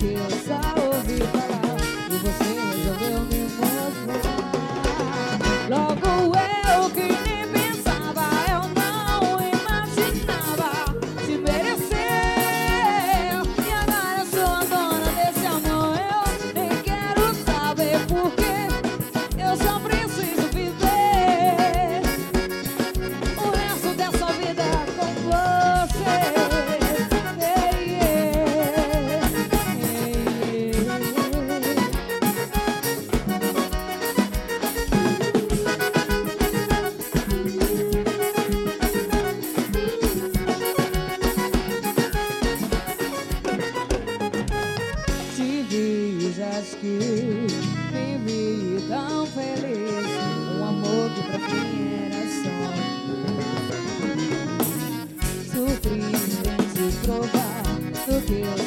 que eu só ouvi falar e você resolveu me mostrar. Logo eu que nem pensava, eu não imaginava te merecer. E agora eu sou a dona desse amor, eu nem quero saber porquê. Eu só preciso viver o resto dessa vida com você. Te vi, acho que me vi tão feliz. Um amor que pra mim era só sofrer em te provar do que eu